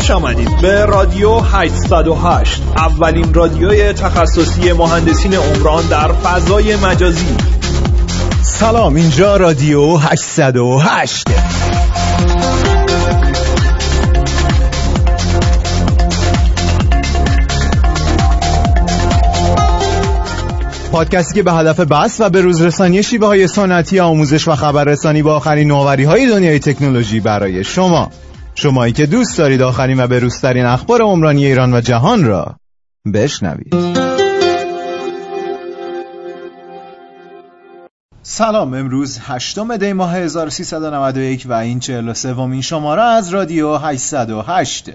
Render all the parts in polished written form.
خوش آمدید به رادیو 808، اولین رادیوی تخصصی مهندسین عمران در فضای مجازی. سلام، اینجا رادیو 808. پادکستی که به هدف بحث و به روز رسانی شیوه‌های سنتی آموزش و خبررسانی با آخرین نوآوری‌های دنیای تکنولوژی برای شمایی که دوست دارید آخرین و بروزترین اخبار عمرانی ایران و جهان را بشنوید. سلام، امروز 8 دی ماه 1391 و این 43مین شماره از رادیو 808.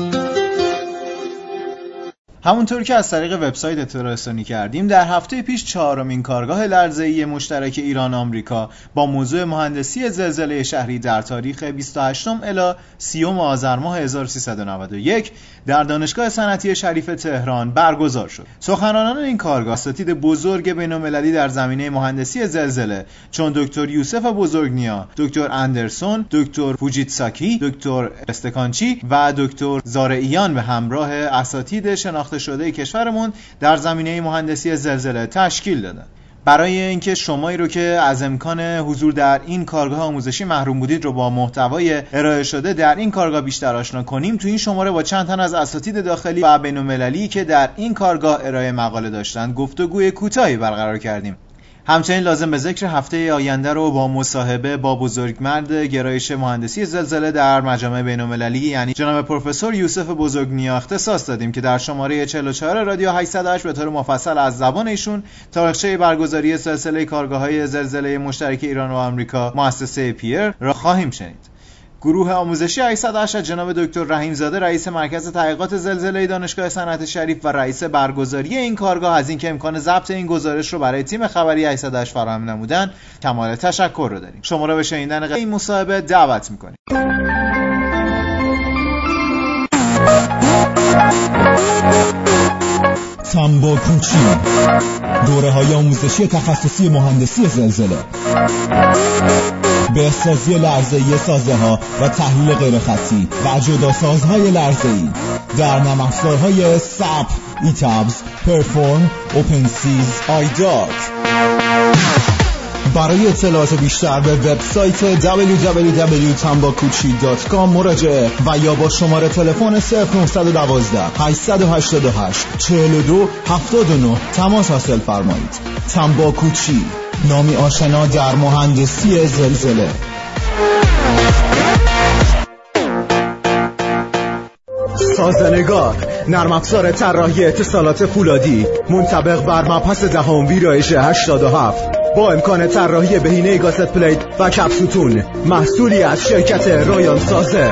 همونطور که از طریق وبسایت اطلاع رسانی کردیم، در هفته پیش 4مین کارگاه لرزه‌ای مشترک ایران آمریکا با موضوع مهندسی زلزله شهری در تاریخ 28 الی 30 آذر ماه 1391 در دانشگاه صنعتی شریف تهران برگزار شد. سخنرانان این کارگاه اساتید بزرگ بین‌المللی در زمینه مهندسی زلزله چون دکتر یوسف بزرگنیا، دکتر اندرسون، دکتر فوجیتساکی، دکتر استکانچی و دکتر زارعیان به همراه اساتید شناخته شده کشورمون در زمینه مهندسی زلزله تشکیل دادن. برای اینکه شمایی رو که از امکان حضور در این کارگاه آموزشی محروم بودید رو با محتوای ارائه شده در این کارگاه بیشتر آشنا کنیم، تو این شماره با چند تن از اساتید داخلی و بین‌المللی که در این کارگاه ارائه مقاله داشتن گفتگوی کوتاهی برقرار کردیم. همچنین لازم به ذکر هفته آینده رو با مصاحبه با بزرگمرد گرایش مهندسی زلزله در مجامع بین‌المللی یعنی جناب پروفسور یوسف بزرگنیا اختصاص دادیم که در شماره 44 رادیو 808 به طور مفصل از زبان ایشون تاریخچه برگزاری سلسله کارگاه‌های زلزله مشترک ایران و آمریکا مؤسسه پیر را خواهیم شنید. گروه آموزشی 808 جناب دکتر رحیم‌زاده رئیس مرکز تحقیقات زلزله دانشگاه صنعت شریف و رئیس برگزاری این کارگاه از اینکه امکان ضبط این گزارش رو برای تیم خبری 808 فراهم نمودن کمال تشکر رو داریم. شما را به شنیدن این مصاحبه دعوت می‌کنیم. تنباکوچی، دوره‌های آموزشی تخصصی مهندسی زلزله، بهسازی لرزه‌ای سازه‌ها و تحلیل غیرخطی و جداسازهای لرزه‌ای در نرم افزارهای SAP، ETABS، پرفورم، اوپنسیز، آیدارت. برای اطلاعات بیشتر به وبسایت www.tambakuchi.com مراجعه و یا با شماره تلفن 0912 888 42 79 تماس حاصل فرمایید. تنباکوچی، نامی آشنا در مهندسی زلزله. سازنگار، نرم افزار طراحی اتصالات فولادی منطبق بر مبحث دهم ویرایش 87 با امکان طراحی بهینه گاست پلیت و کپسوتون، محصولی از شرکت رایان سازه.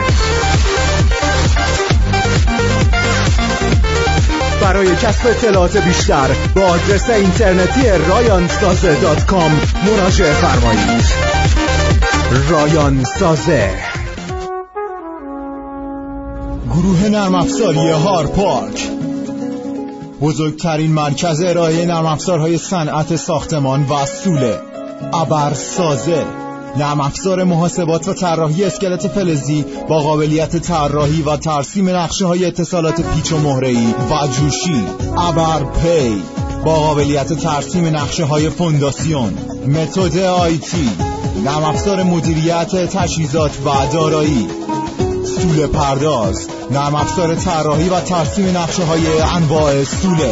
برای کسب اطلاعات بیشتر با آدرس اینترنتی rayansazeh.com مراجعه فرمایید. رایان سازه. گروه نرم افزاری هار پارک، بزرگترین مرکز ارائه نرم افزارهای صنعت ساختمان و سوله. ابر سازه، نرم افزار محاسبات و طراحی اسکلت فلزی با قابلیت طراحی و ترسیم نقشه‌های اتصالات پیچ و مهره‌ای و جوشی. ابر پی، با قابلیت ترسیم نقشه‌های فونداسیون. متد آیتی، نرم افزار مدیریت تجهیزات و دارایی. سوله پرداز، نرم افزار طراحی و ترسیم نقشه‌های انواع سوله.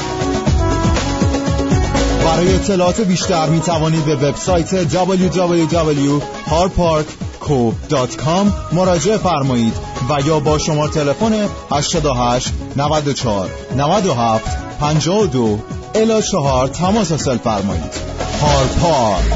برای اطلاعات بیشتر می توانید به وبسایت www.harparkco.com مراجعه فرمایید و یا با شماره تلفن 88 94 97 52 الی 4 تماس حاصل فرمایید. هارپارک.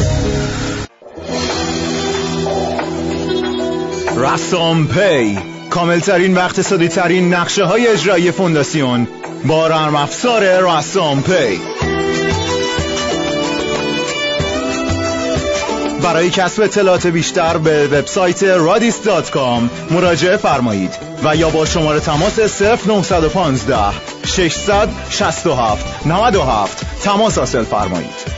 رسام پی، کاملترین و اقتصادی ترین نقشه های اجرایی فونداسیون با نرم افزار رسام پی. برای کسب اطلاعات بیشتر به وبسایت radis.com مراجعه فرمایید و یا با شماره تماس 0915 667 97 تماس حاصل فرمایید.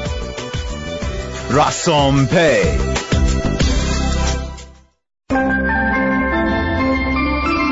رسام پی.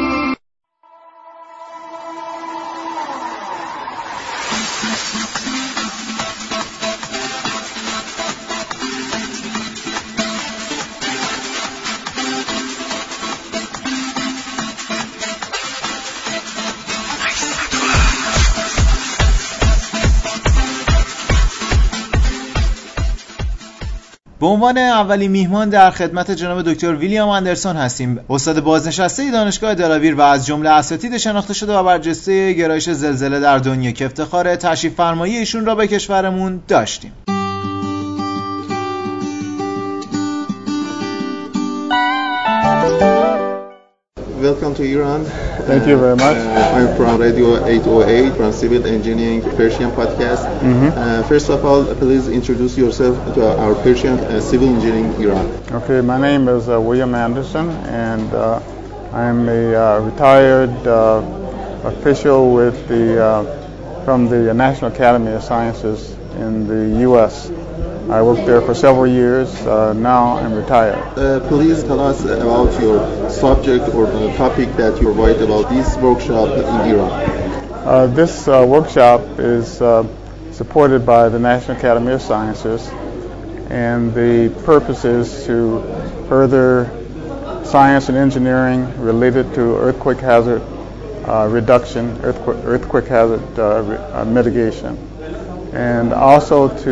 به عنوان اولین میهمان در خدمت جناب دکتر ویلیام اندرسون هستیم، استاد بازنشسته دانشگاه دلاویر و از جمله اساتید شناخته شده و برجسته گرایش زلزله در دنیا که افتخار تشریف فرمایی ایشون را به کشورمون داشتیم. Welcome to Iran. Thank you very much. I'm from Radio 808 from Civil Engineering Persian Podcast. First of all, please introduce yourself to our Persian Civil Engineering Iran. Okay, my name is William Anderson, and I'm a retired official with from the National Academy of Sciences in the U.S. I worked there for several years. Now I'm retired. Please tell us about your subject or the topic that you write about this workshop in Iran. This workshop is supported by the National Academy of Sciences, and the purpose is to further science and engineering related to earthquake hazard reduction, earthquake hazard mitigation, and also to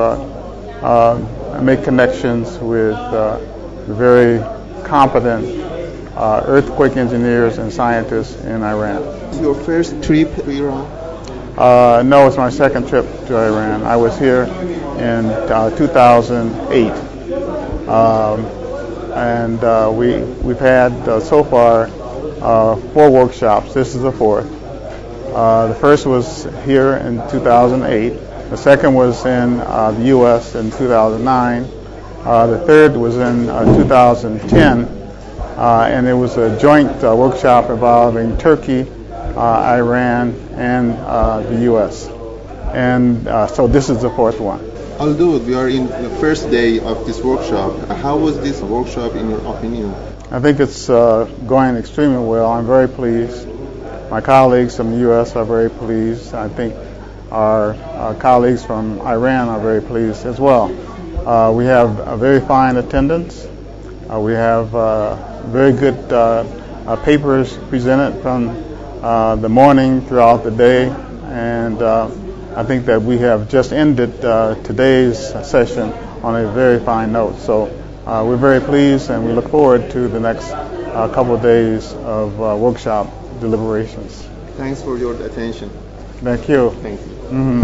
make connections with very competent earthquake engineers and scientists in Iran. Your first trip to Iran? No, it's my second trip to Iran. I was here in 2008, and we've had so far 4 workshops. This is the 4th. The first was here in 2008. The second was in the U.S. in 2009. The third was in 2010, and it was a joint workshop involving Turkey, Iran, and the U.S. And so this is the 4th one. Although we are in the first day of this workshop, how was this workshop in your opinion? I think it's going extremely well. I'm very pleased. My colleagues from the U.S. are very pleased. I think our colleagues from Iran are very pleased as well. We have a very fine attendance. We have very good papers presented from the morning throughout the day, and I think that we have just ended today's session on a very fine note. So we're very pleased, and we look forward to the next couple of days of workshop deliberations. Thanks for your attention. Thank you. Thank you.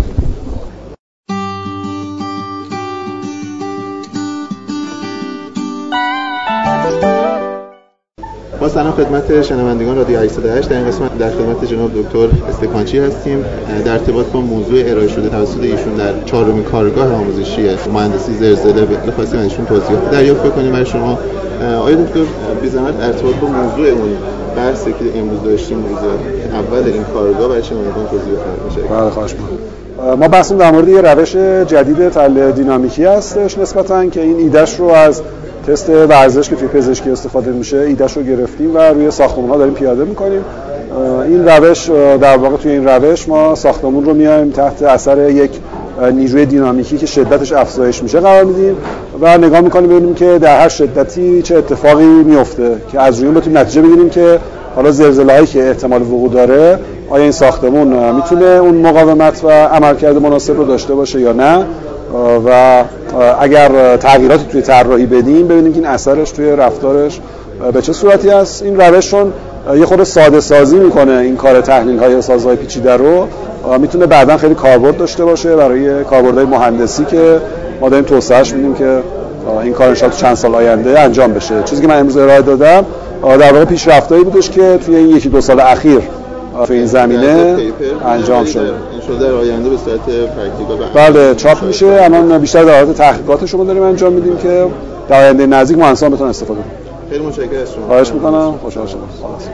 با سلام خدمت شنوندگان رادیو 808. در این قسمت در خدمت جناب دکتر استکانچی هستیم در ارتباط با موضوع ارائه شده توسط ایشون در 4مین کارگاه آموزشی مهندسی زلزله. خواستیم ازشون توضیحات دریافت بکنیم برای شما. آقای دکتر بی زحمت ارتباط با موضوع اون بحثی که امروز داشتیم موضوع اول این کارگاه برای شنوندگان توضیح بفرمایید. بله خواهش می‌کنم. ما بحثمون در مورد یه روش جدید تحلیل دینامیکی هستش نسبتاً که این ایدهش رو از تست ورزش که توی پزشکی استفاده میشه ایدهش رو گرفتیم و روی ساختمان‌ها داریم پیاده می‌کنیم. این روش در واقع توی این روش ما ساختمون رو میایم تحت اثر یک نیروی دینامیکی که شدتش افزایش میشه قرار میدیم و نگاه می‌کنیم ببینیم که در هر شدتی چه اتفاقی میفته که از روی اون بتونیم نتیجه بگیریم که حالا زلزله‌هایی که احتمال وقوع داره آیا این ساختمون میتونه اون مقاومت و عملکرد مناسب رو داشته باشه یا نه و اگر تغییراتی توی طراحی بدیم ببینیم که این اثرش توی رفتارش به چه صورتی است. این روششون یه خورده ساده سازی میکنه این کار تحلیل‌های سازهای پیچیده رو، میتونه بعداً خیلی کاربرد داشته باشه برای کاربردهای مهندسی که ما داریم توسعهش میدیم که این کار ان شاءالله چند سال آینده انجام بشه. چیزی که من امروز ارائه دادم در واقع پیشرفتایی بودش که توی این 1-2 سال اخیر توی این زمینه انجام شده. ان شاءالله در آینده به صورت پرکتیکال بله چاپ میشه. الان بیشتر در حالت تحقیقاتش رو داریم انجام میدیم که در آینده نزدیک مهندسان بتونن استفاده کنن. خیلی متشکرم از شما. خواهش میکنم. خوشحال شدم.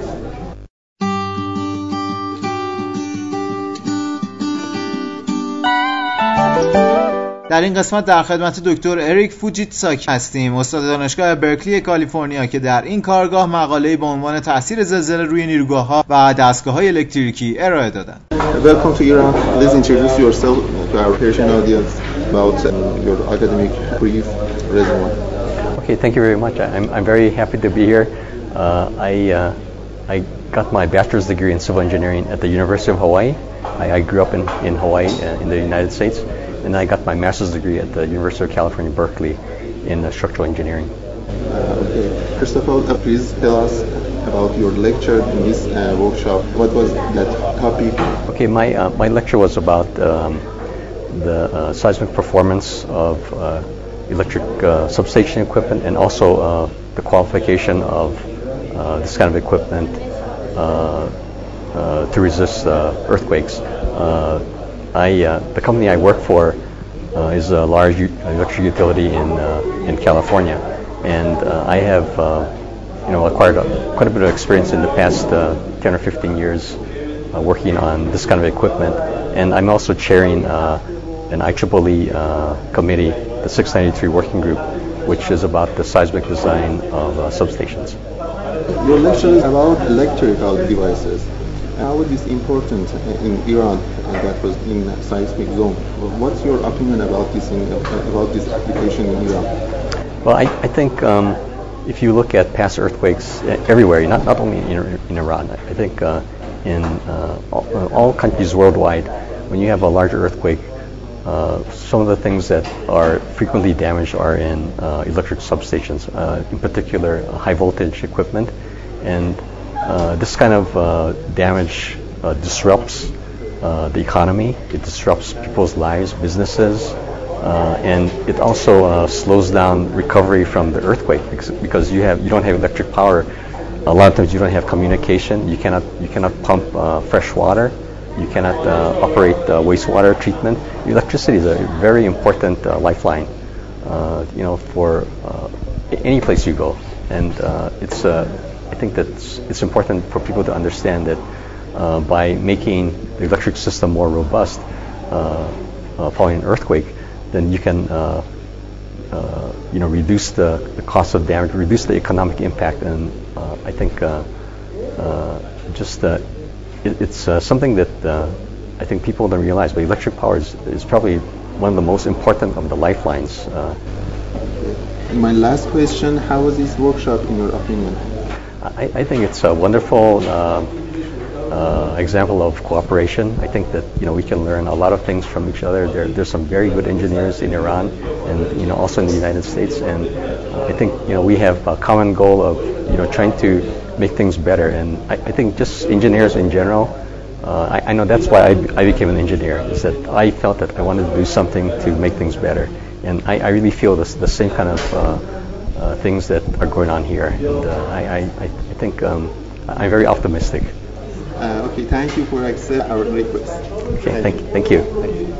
در این قسمت در خدمت دکتر اریک فوجیتساکی هستیم، استاد دانشگاه برکلی کالیفرنیا که در این کارگاه مقاله‌ای با عنوان تاثیر زلزله روی نیروگاه‌ها و دستگاه‌های الکتریکی ارائه دادند. Welcome to Iran. Please introduce yourself to our Persian audience about your academic brief resume. Okay, thank you very much. I'm very happy to be here. I got my bachelor's degree in civil engineering at the University of Hawaii. I grew up in Hawaii in the United States. And I got my master's degree at the University of California, Berkeley in structural engineering. Okay. First of all, please tell us about your lecture in this workshop. What was that topic? Okay, my lecture was about the seismic performance of electric substation equipment, and also the qualification of this kind of equipment to resist earthquakes. The company I work for is a large electric utility in California, and I have acquired quite a bit of experience in the past 10 or 15 years working on this kind of equipment, and I'm also chairing an IEEE committee, the 693 working group, which is about the seismic design of substations. Your lecture is about electrical devices. How is this important in Iran that was in seismic zone? What's your opinion about this application in Iran? Well, I think if you look at past earthquakes everywhere, not only in Iran, I think in all countries worldwide, when you have a larger earthquake, some of the things that are frequently damaged are in electric substations, in particular high voltage equipment, and this kind of damage disrupts the economy. It disrupts people's lives, businesses, and it also slows down recovery from the earthquake because you don't have electric power. A lot of times you don't have communication. You cannot pump fresh water. You cannot operate wastewater treatment. Electricity is a very important lifeline, for any place you go. And I think that it's important for people to understand that by making the electric system more robust following an earthquake, then you can reduce the cost of damage, reduce the economic impact, and I think it's something that I think people don't realize, but electric power is probably one of the most important of the lifelines. My last question, how was this workshop in your opinion? I think it's a wonderful example of cooperation. I think that we can learn a lot of things from each other. There's some very good engineers in Iran, and also in the United States. And I think we have a common goal of trying to make things better. And I think just engineers in general. I know that's why I became an engineer. Is that I felt that I wanted to do something to make things better, and I really feel the same kind of things that are going on here. And I think I'm very optimistic. Okay, thank you for accepting our request. Okay, thank you.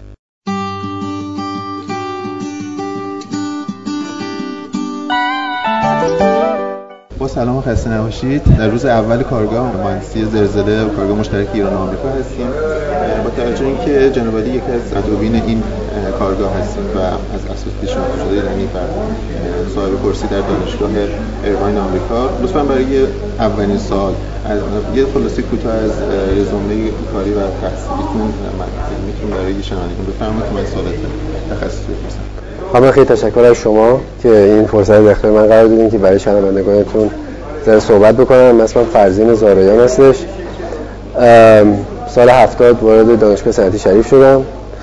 با سلام و خسته نباشید. در روز اول کارگاه مهندسی زلزله و کارگاه مشترک ایران و آمریکا هستیم. با توجه اینکه جناب علی یکی از مدعوین این کارگاه هستیم و از اساتید شناخته شده ایرانی و صاحب کرسی در دانشگاه ایرواین آمریکا، لطفاً برای اولین سوال یه خلاصه کوتاه از رزومه کاری و تحصیلیتون میتونم برای شنوندگان بفرمایید که من سوالات تخصصی بپرسم. خیلی خیلی تشکر از شما که این فرصت در اختیار من قرار دادین که برای شنوندگانتون ذره صحبت بکنم. مثلا فرزین زارایان هستش. سال 70 وارد دانشگاه صنعتی شریف شدم.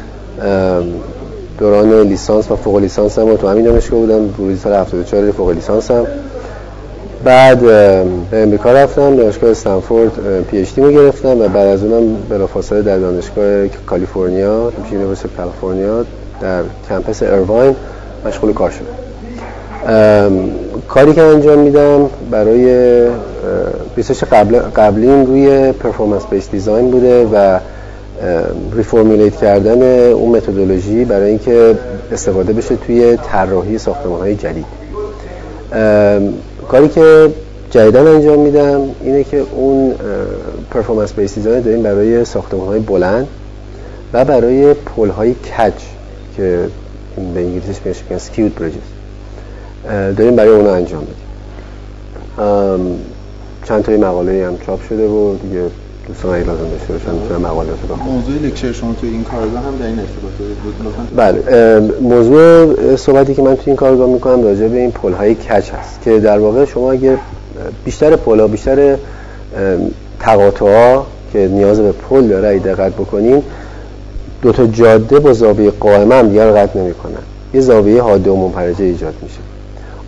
دوران لیسانس و فوق لیسانس هم تو همین دانشگاه بودم. ورودی سال 74 فوق لیسانسم. بعد به امریکا رفتم، دانشگاه استنفورد پی اچ دی رو گرفتم و بعد از اونم بلافاصله در دانشگاه کالیفرنیا، یونیورسیتی کالیفرنیا در کمپس ایرواین مشغول کار شدم. کاری که انجام میدم برای ریسرچ قبلیم روی پرفورمنس بیس دیزاین بوده و ریفورمولیت کردن اون متدولوژی برای اینکه استفاده بشه توی طراحی ساختمان‌های جدید. کاری که جدیداً انجام میدم اینه که اون پرفورمنس بیس دیزاین داریم برای ساختمان‌های بلند و برای پل‌های کج که به انگلیسیش بهش میگن سکیود بریجز، داریم برای اونها انجام میدیم. چند تایی مقاله هم چاپ شده و دیگه دوستان اگه لازم داشته باشن میتونن مقالات رو بخونن. موضوع لکچر شما تو این کارگاه هم در این ارتباطه بود؟ بله، موضوع صحبتی که من تو این کارگاه میکنم راجع به این پل‌های کج هست که در واقع شما اگه بیشتر پل‌ها، بیشتر تقاطع‌ها که نیاز به پل داره اگه دقت بکنین، دو تا جاده با زاویه قائمه هم دیگه رو قطع نمی‌کنن. یه زاویه حاده و منفرجه ایجاد میشه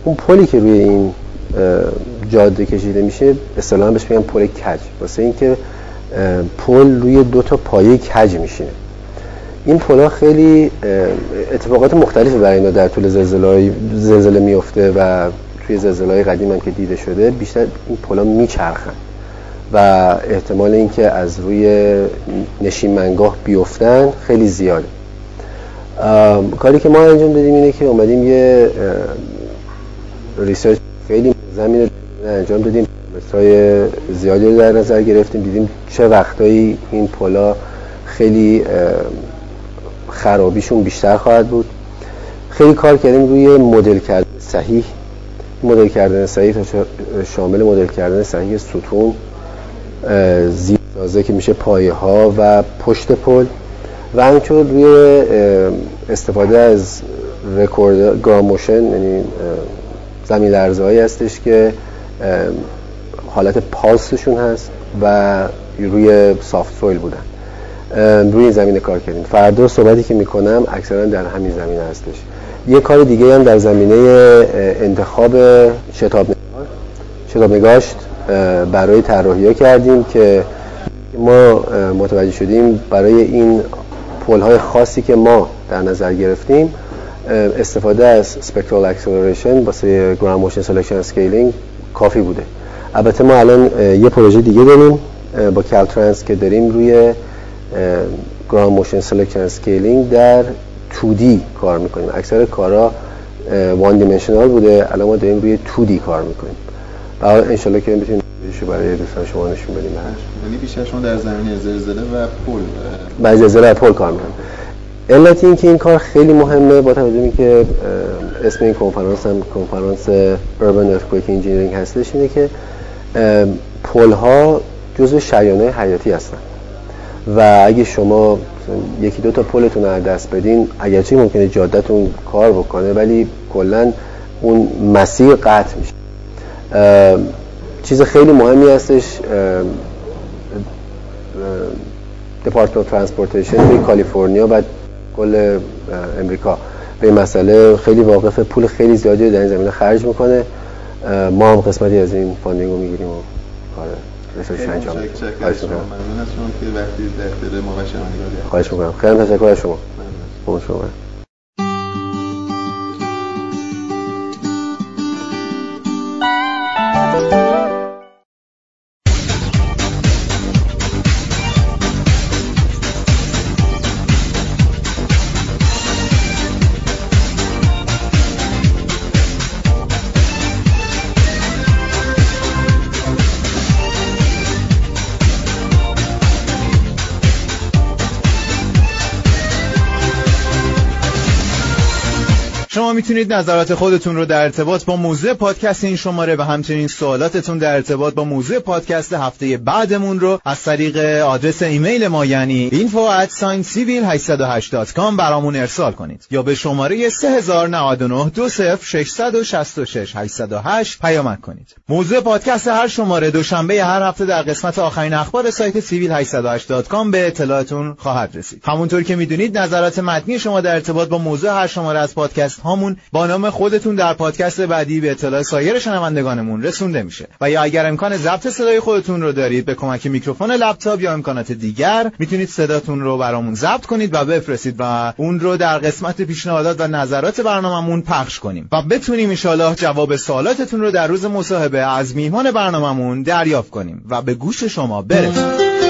اون پلی که روی این جاده کشیده میشه اصطلاحاً بهش میگن پل کج، واسه اینکه پل روی 2 تا پایه کج میشینه. این پل‌ها خیلی اتفاقات مختلفی برای اینا در طول زلزله میفته و توی زلزله‌های قدیم هم که دیده شده بیشتر این پل‌ها میچرخن و احتمال اینکه از روی نشیمنگاه بیفتن خیلی زیاده. کاری که ما انجام دادیم اینه که اومدیم یه ریسرچ خیلی زمینه انجام دادیم، مثای زیادی رو در نظر گرفتیم، دیدیم چه وقتایی این پلا خیلی خرابیشون بیشتر خواهد بود. خیلی کار کردیم روی مدل کردن صحیح. مدل کردن صحیح شامل مدل کردن صحیح ستون، زیرسازه که میشه پایه ها و پشت پل و همینطور روی استفاده از رکورد گراوند موشن، یعنی زمین لرزه‌هایی هستش که حالت پالسشون هست و روی سافت سویل بودن. روی این زمینه کار کردیم. فردا صحبتی که میکنم اکثرا در همین زمینه هستش. یه کار دیگه هم در زمینه انتخاب شتاب نگاشت برای طراحی‌ها کردیم که ما متوجه شدیم برای این پل‌های خاصی که ما در نظر گرفتیم استفاده از سپکترال اکسلریشن واسه گراوند موشن سلکشن اسکیلینگ کافی بوده. البته ما الان یه پروژه دیگه داریم با کالترانس که داریم روی گراوند موشن سلکشن اسکیلینگ در 2D کار میکنیم. اکثر کارا وان دیمنشنال بوده، الان ما داریم روی 2D کار میکنیم و ان شاءالله که بتونیم برای دوستان شما نشون بدیم. یعنی بیشتر شما در زمینه زلزله و پل بعد زلزله و پل کار میکنیم. علت این که این کار خیلی مهمه با توجه به اینکه اسم این کنفرانس هم کنفرانس Urban Earthquake Engineering هستش، اینه که پل ها جزو شریان‌های حیاتی هستن و اگه شما یکی دو تا پلتون رو از دست بدین، اگرچه ممکنه جاده‌تون کار بکنه ولی کلاً اون مسیر قطع میشه. چیز خیلی مهمی هستش دپارتمنت آف ترانسپورتیشن توی کالیفرنیا و کل امریکا به این مسئله خیلی واقفه، پول خیلی زیادی در این زمینه خرج میکنه. ما هم قسمتی از این فاندینگ رو میگیریم و کار ریسرچ انجام میدیم. خواهش میکنم. ممنون از شما که وقتی در اختیار ما و شنوندگان گذاشتید. خواهش میکنم. خیلی تشکر از شما. ممنون شما. شما میتونید نظرات خودتون رو در ارتباط با موضوع پادکست این شماره و همچنین سوالاتتون در ارتباط با موضوع پادکست هفته بعدمون رو از طریق آدرس ایمیل ما یعنی info@civil808.com برامون ارسال کنید یا به شماره 3099 20666 808 پیامک کنید. موضوع پادکست هر شماره دوشنبه هر هفته در قسمت آخرین اخبار سایت civil808.com به اطلاعتون خواهد رسید. همونطور که میدونید نظرات متنی شما در ارتباط با موضوع هر شماره از پادکست هامون با نام خودتون در پادکست بعدی به اطلاع سایر شنوندگانمون رسونده میشه و یا اگر امکان ضبط صدای خودتون رو دارید به کمک میکروفون لپتاپ یا امکانات دیگر میتونید صداتون رو برامون ضبط کنید و بفرستید و اون رو در قسمت پیشنهادات و نظرات برنامه‌مون پخش کنیم و بتونیم ان شاءالله جواب سوالاتتون رو در روز مصاحبه از میهمان برنامه‌مون دریافت کنیم و به گوش شما برسه.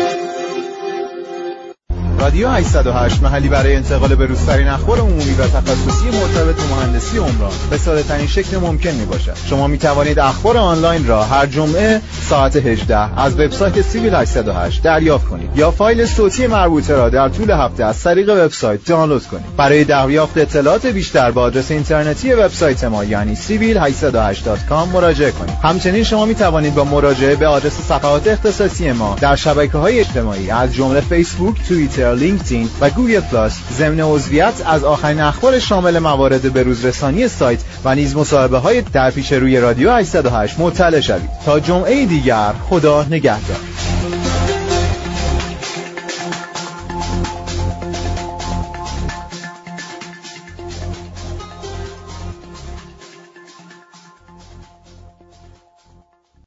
رادیو 808 محلی برای انتقال به روزترین اخبار عمومی و تخصصی مرتبط با مهندسی عمران به ساده‌ترین شکل ممکن میباشد. شما میتوانید اخبار آنلاین را هر جمعه ساعت 18 از وبسایت سیویل 808 دریافت کنید یا فایل صوتی مربوطه را در طول هفته از طریق وبسایت دانلود کنید. برای دریافت اطلاعات بیشتر با آدرس اینترنتی وبسایت ما یعنی civil808.com مراجعه کنید. همچنین شما میتوانید با مراجعه به آدرس صفحات اختصاصی ما در شبکه‌های اجتماعی از جمله فیسبوک، توییتر، لینکدین و گوگل پلاس ضمن عضویت از آخرین اخبار شامل موارد بروزرسانی سایت و نیز مصاحبه‌های در پیش روی رادیو 808 مطلع شوید. تا جمعه دیگر خدا نگهدار.